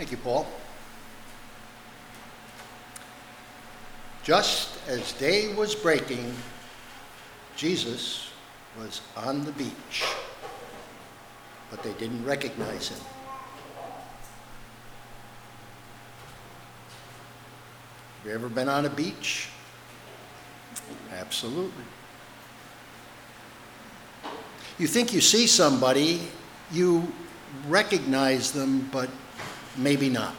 Thank you, Paul. Just as day was breaking, Jesus was on the beach, but they didn't recognize him. Have you ever been on a beach? Absolutely. You think you see somebody, you recognize them, but maybe not.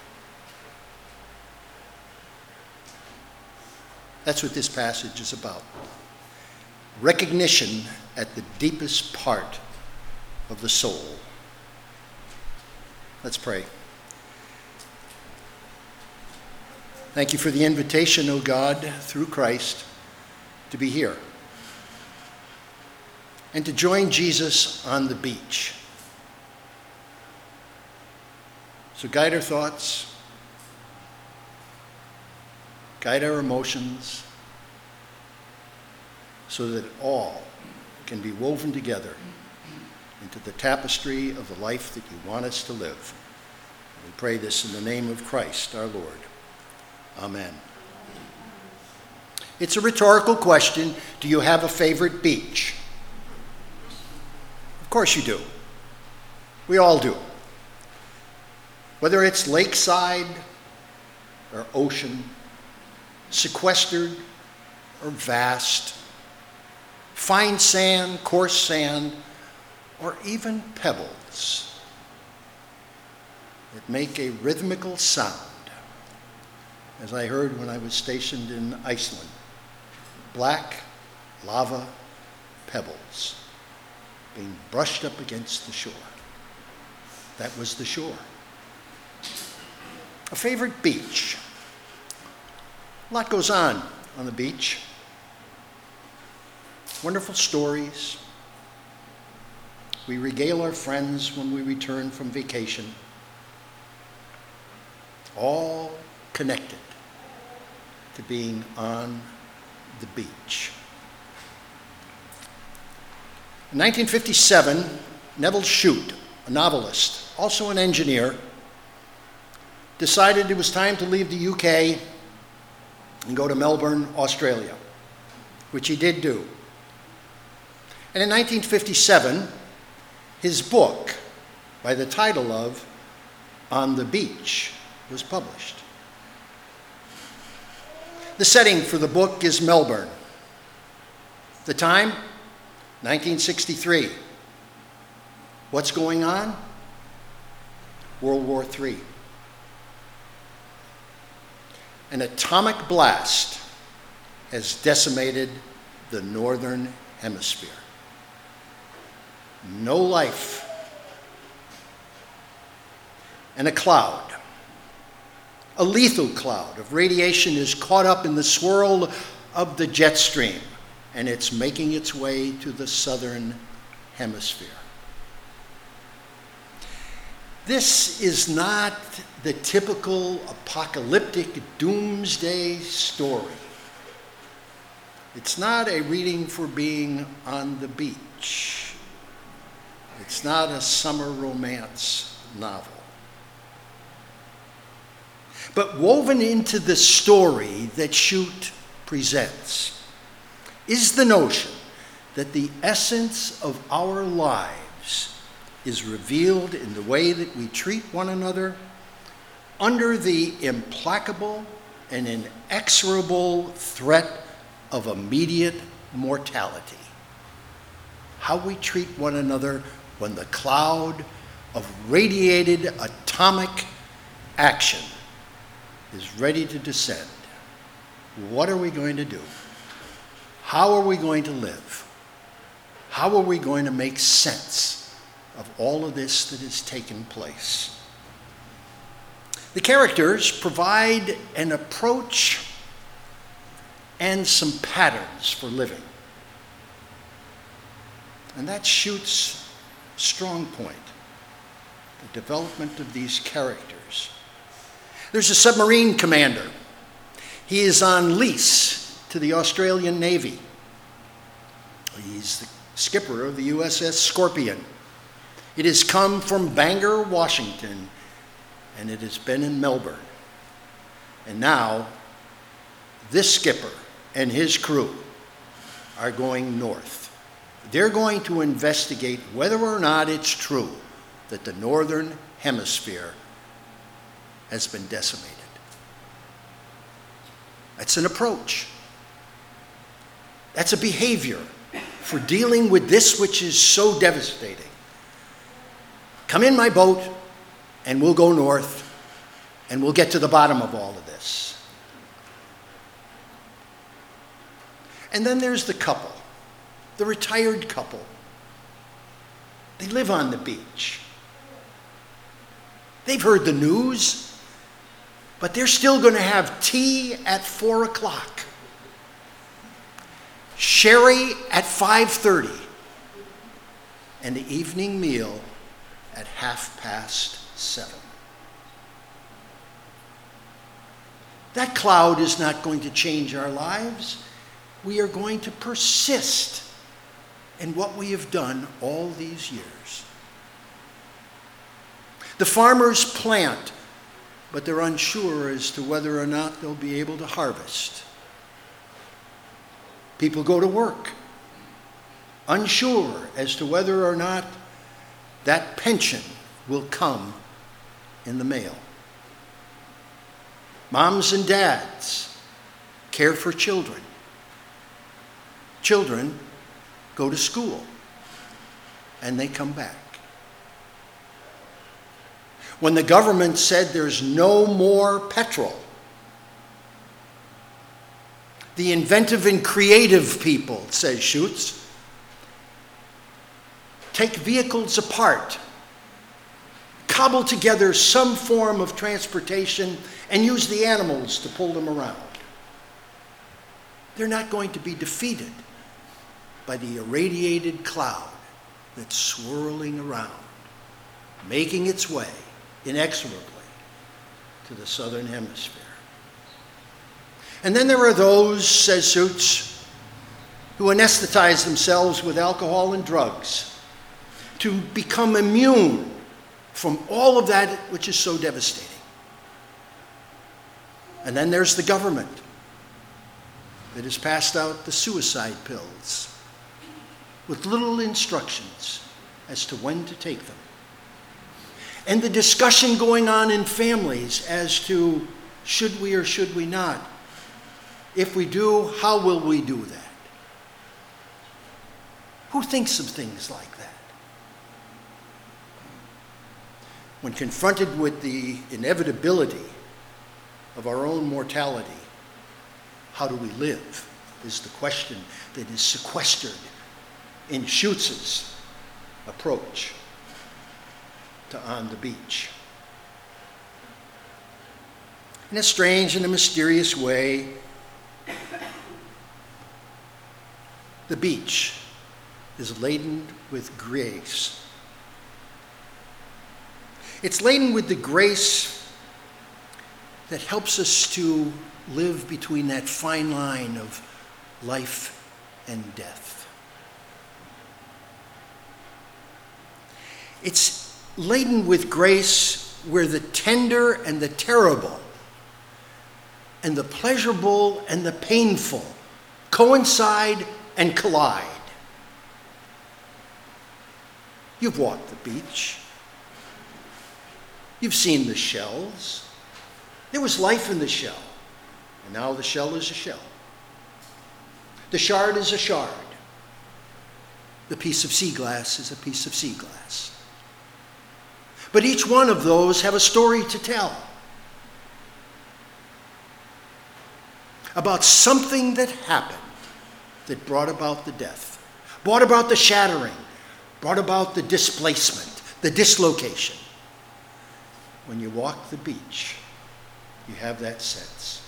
That's what this passage is about. Recognition at the deepest part of the soul. Let's pray. Thank you for the invitation, O God, through Christ, to be here and to join Jesus on the beach. So guide our thoughts, guide our emotions, so that all can be woven together into the tapestry of the life that you want us to live. We pray this in the name of Christ, our Lord. Amen. It's a rhetorical question. Do you have a favorite beach? Of course you do. We all do. Whether it's lakeside or ocean, sequestered or vast, fine sand, coarse sand, or even pebbles that make a rhythmical sound, as I heard when I was stationed in Iceland. Black lava pebbles being brushed up against the shore. That was the shore. A favorite beach. A lot goes on the beach. Wonderful stories. We regale our friends when we return from vacation. All connected to being on the beach. In 1957, Nevil Shute, a novelist, also an engineer, decided it was time to leave the UK and go to Melbourne, Australia, which he did do. And in 1957, his book, by the title of On the Beach, was published. The setting for the book is Melbourne. The time, 1963. What's going on? World War III. An atomic blast has decimated the northern hemisphere. No life. And a cloud, a lethal cloud of radiation, is caught up in the swirl of the jet stream, and it's making its way to the southern hemisphere. This is not the typical apocalyptic doomsday story. It's not a reading for being on the beach. It's not a summer romance novel. But woven into the story that Shute presents is the notion that the essence of our lives is revealed in the way that we treat one another under the implacable and inexorable threat of immediate mortality. How we treat one another when the cloud of radiated atomic action is ready to descend. What are we going to do? How are we going to live? How are we going to make sense of all of this that has taken place? The characters provide an approach and some patterns for living. And that's Shute's strong point, the development of these characters. There's a submarine commander. He is on lease to the Australian Navy. He's the skipper of the USS Scorpion. It has come from Bangor, Washington, and it has been in Melbourne. And now, this skipper and his crew are going north. They're going to investigate whether or not it's true that the northern hemisphere has been decimated. That's an approach. That's a behavior for dealing with this which is so devastating. Come in my boat, and we'll go north, and we'll get to the bottom of all of this. And then there's the couple, the retired couple. They live on the beach. They've heard the news, but they're still going to have tea at 4 o'clock, sherry at 5:30, and the evening meal at 7:30. That cloud is not going to change our lives. We are going to persist in what we have done all these years. The farmers plant, but they're unsure as to whether or not they'll be able to harvest. People go to work, unsure as to whether or not that pension will come in the mail. Moms and dads care for children. Children go to school, and they come back. When the government said there's no more petrol, the inventive and creative people, says Schutz, take vehicles apart, cobble together some form of transportation, and use the animals to pull them around. They're not going to be defeated by the irradiated cloud that's swirling around, making its way inexorably to the southern hemisphere. And then there are those, says Schutz, who anesthetize themselves with alcohol and drugs to become immune from all of that which is so devastating. And then there's the government that has passed out the suicide pills with little instructions as to when to take them. And the discussion going on in families as to should we or should we not? If we do, how will we do that? Who thinks of things like that? When confronted with the inevitability of our own mortality, how do we live is the question that is sequestered in Schutz's approach to On the Beach. In a strange and a mysterious way, the beach is laden with grace. It's laden with the grace that helps us to live between that fine line of life and death. It's laden with grace where the tender and the terrible and the pleasurable and the painful coincide and collide. You've walked the beach. You've seen the shells. There was life in the shell, and now the shell is a shell. The shard is a shard. The piece of sea glass is a piece of sea glass. But each one of those have a story to tell about something that happened that brought about the death, brought about the shattering, brought about the displacement, the dislocation. When you walk the beach, you have that sense.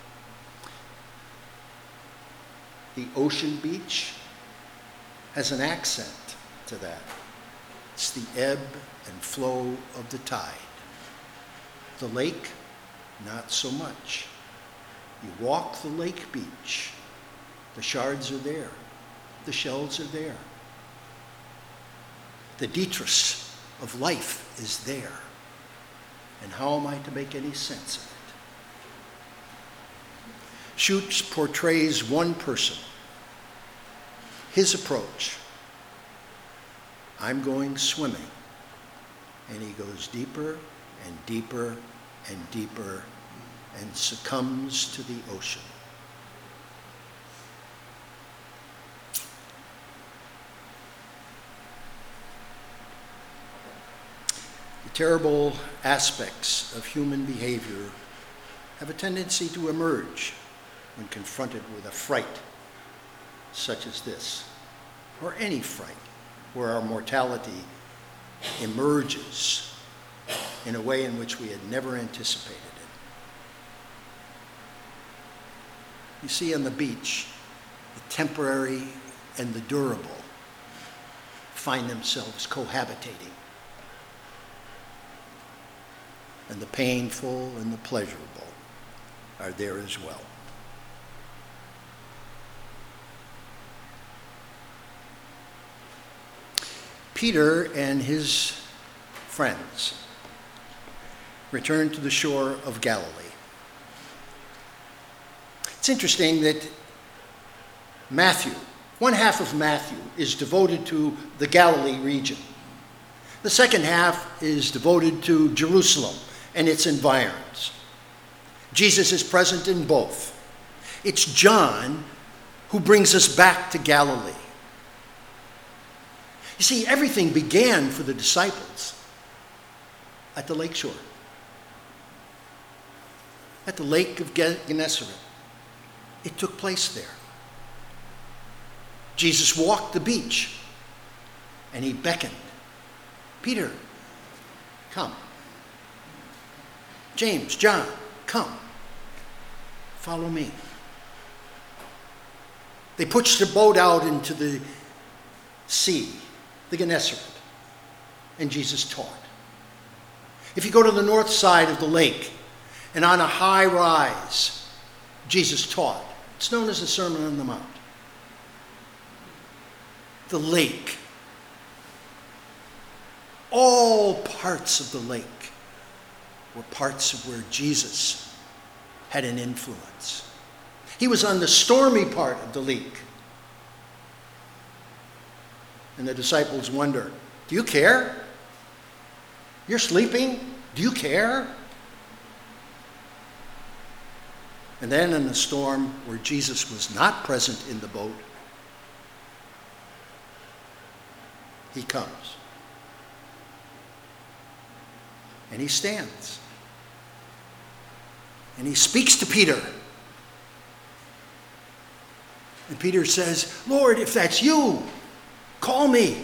The ocean beach has an accent to that. It's the ebb and flow of the tide. The lake, not so much. You walk the lake beach. The shards are there. The shells are there. The detritus of life is there. And how am I to make any sense of it? Schutz portrays one person, his approach. I'm going swimming. And he goes deeper and deeper and deeper and succumbs to the ocean. The terrible aspects of human behavior have a tendency to emerge when confronted with a fright such as this, or any fright where our mortality emerges in a way in which we had never anticipated it. You see on the beach, the temporary and the durable find themselves cohabitating. And the painful and the pleasurable are there as well. Peter and his friends returned to the shore of Galilee. It's interesting that Matthew, one half of Matthew, is devoted to the Galilee region. The second half is devoted to Jerusalem and its environs. Jesus is present in both. It's John who brings us back to Galilee. You see, everything began for the disciples at the lakeshore, at the Lake of Gennesaret. It took place there. Jesus walked the beach and he beckoned. Peter, come. James, John, come. Follow me. They pushed the boat out into the sea, the Gennesaret, and Jesus taught. If you go to the north side of the lake and on a high rise, Jesus taught. It's known as the Sermon on the Mount. The lake, all parts of the lake were parts of where Jesus had an influence. He was on the stormy part of the lake. And the disciples wonder, do you care? You're sleeping? Do you care? And then in the storm where Jesus was not present in the boat, he comes. And he stands. And he speaks to Peter. And Peter says, Lord, if that's you, call me.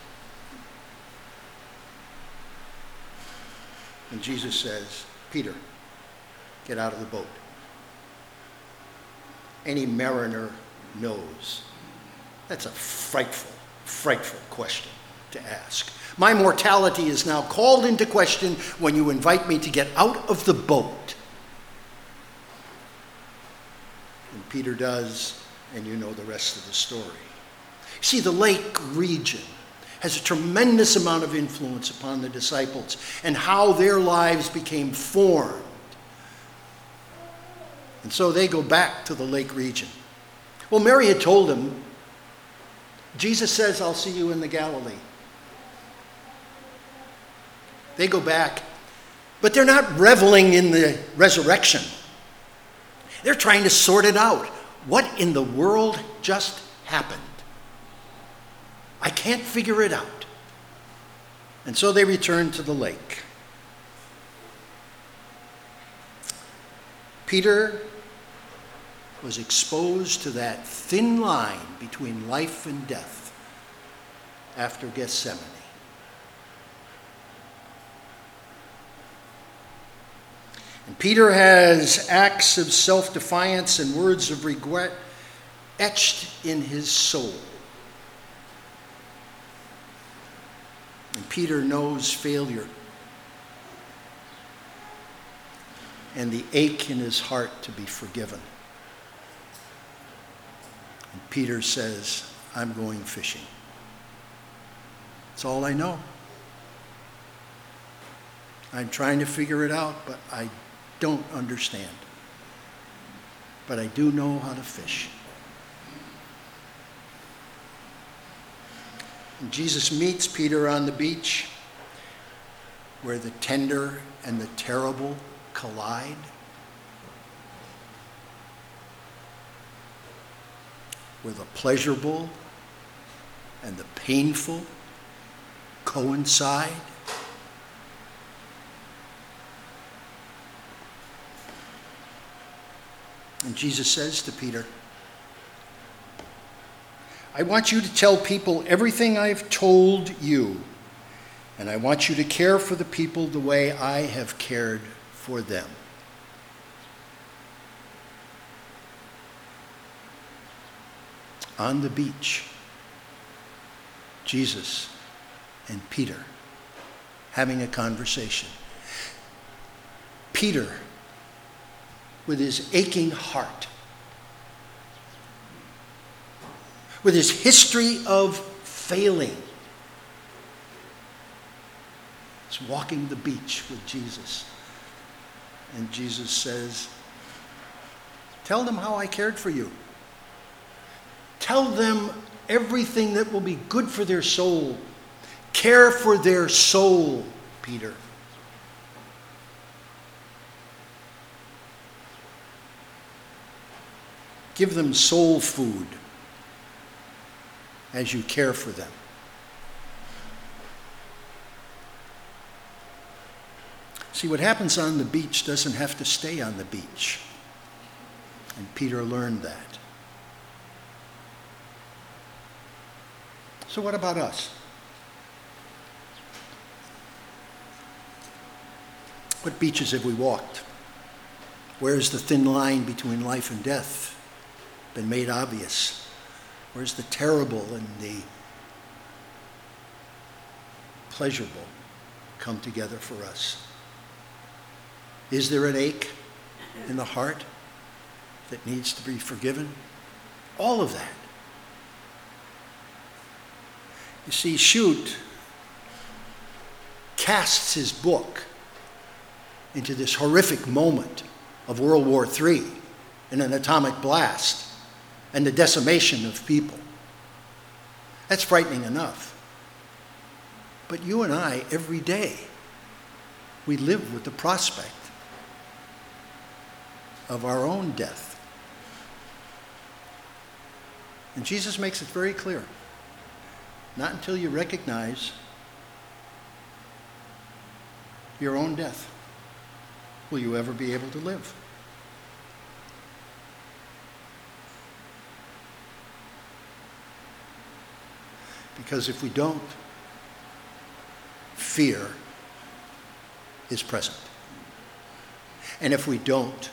And Jesus says, Peter, get out of the boat. Any mariner knows that's a frightful, frightful question to ask. My mortality is now called into question when you invite me to get out of the boat. And Peter does, and you know the rest of the story. See, the lake region has a tremendous amount of influence upon the disciples and how their lives became formed. And so they go back to the lake region. Well, Mary had told him, Jesus says, I'll see you in the Galilee. They go back, but they're not reveling in the resurrection. They're trying to sort it out. What in the world just happened? I can't figure it out. And so they return to the lake. Peter was exposed to that thin line between life and death after Gethsemane. And Peter has acts of self-defiance and words of regret etched in his soul. And Peter knows failure and the ache in his heart to be forgiven. And Peter says, I'm going fishing. That's all I know. I'm trying to figure it out, but I don't understand. But I do know how to fish. And Jesus meets Peter on the beach where the tender and the terrible collide. Where the pleasurable and the painful coincide. And Jesus says to Peter, I want you to tell people everything I've told you, and I want you to care for the people the way I have cared for them. On the beach, Jesus and Peter having a conversation. Peter, with his aching heart, with his history of failing, is walking the beach with Jesus. And Jesus says, tell them how I cared for you. Tell them everything that will be good for their soul. Care for their soul, Peter. Give them soul food as you care for them. See, what happens on the beach doesn't have to stay on the beach. And Peter learned that. So what about us? What beaches have we walked? Where's the thin line between life and death been made obvious? Where's the terrible and the pleasurable come together for us? Is there an ache in the heart that needs to be forgiven? All of that. You see, Shute casts his book into this horrific moment of World War III and an atomic blast and the decimation of people. That's frightening enough. But you and I, every day, we live with the prospect of our own death. And Jesus makes it very clear. Not until you recognize your own death will you ever be able to live. Because if we don't, fear is present. And if we don't,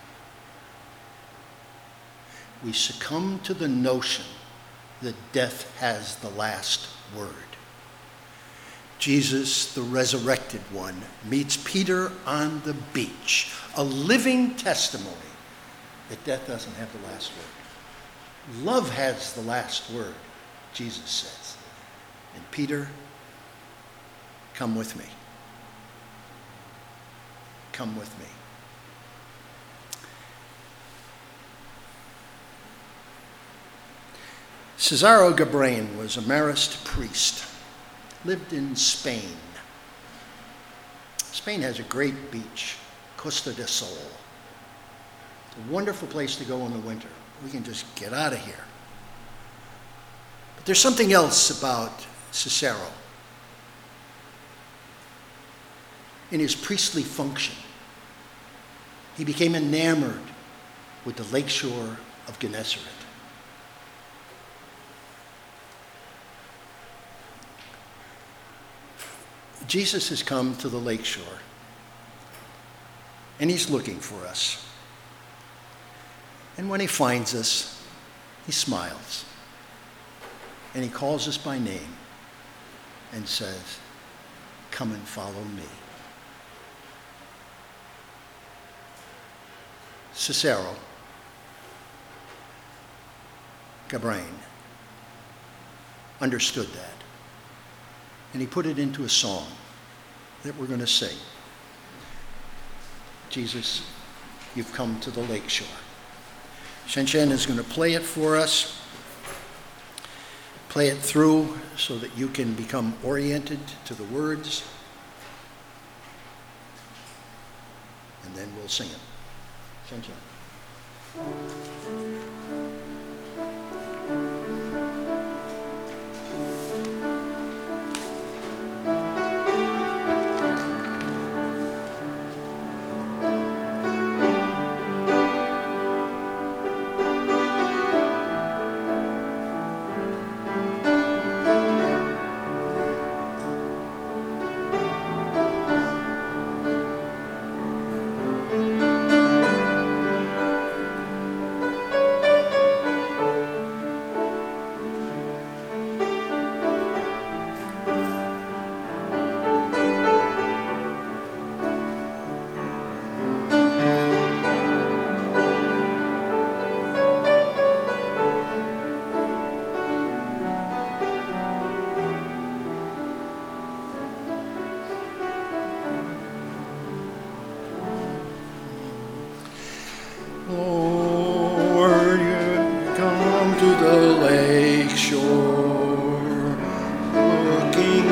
we succumb to the notion that death has the last word. Jesus, the resurrected one, meets Peter on the beach, a living testimony that death doesn't have the last word. Love has the last word, Jesus says. And Peter, come with me. Come with me. Cesaro Gabrain was a Marist priest, lived in Spain. Spain has a great beach, Costa del Sol. It's a wonderful place to go in the winter. We can just get out of here. But there's something else about Cicero. In his priestly function, he became enamored with the lakeshore of Gennesaret. Jesus has come to the lakeshore, and he's looking for us. And when he finds us, he smiles, and he calls us by name and says, "Come and follow me." Cicero Gabrain understood that, and he put it into a song that we're going to sing. Jesus, you've come to the lakeshore. Shenshen is going to play it for us, play it through so that you can become oriented to the words, and then we'll sing it. Shenshen. Lord, you come to the lake shore, looking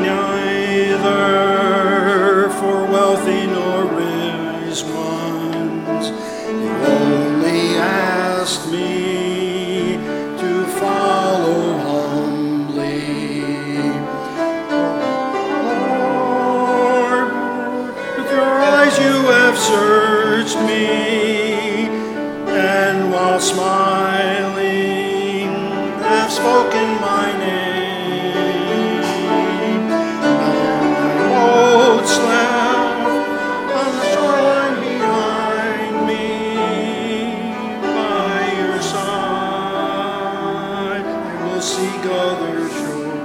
neither for wealthy nor rich ones. You only ask me to follow humbly. Lord, with your eyes you have searched me, and while smiling have spoken my name. Now my boat's left on the shoreline behind me. By your side I will seek other shore.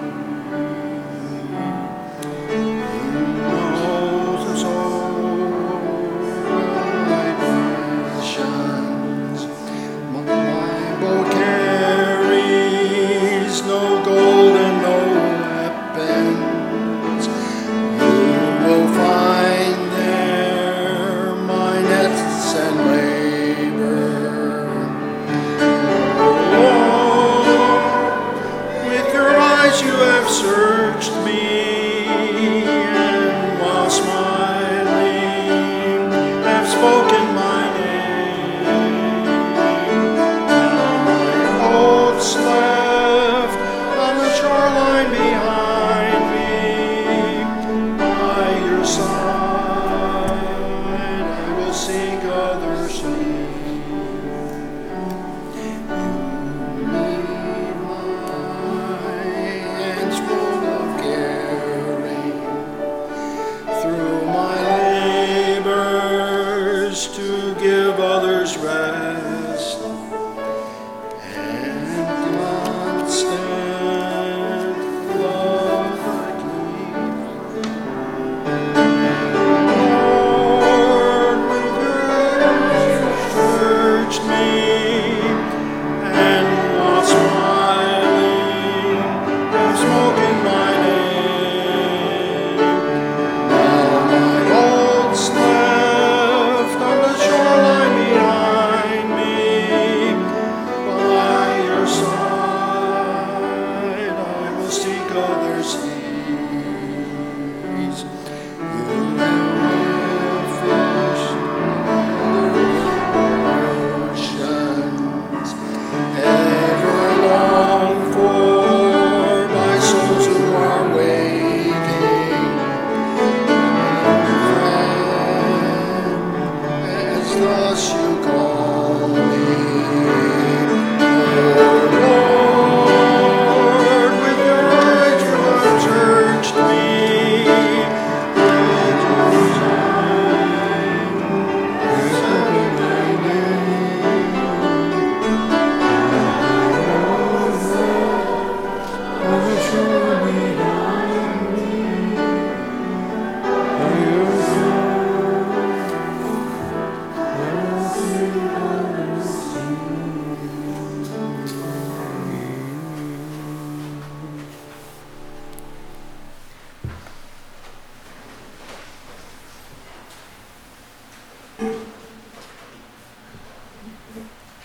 Who knows the soul I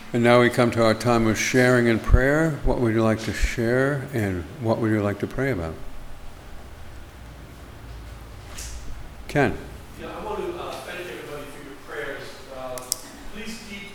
And now we come to our time of sharing and prayer. What would you like to share and what would you like to pray about? Ken. Yeah, I want to thank everybody for your prayers. Please keep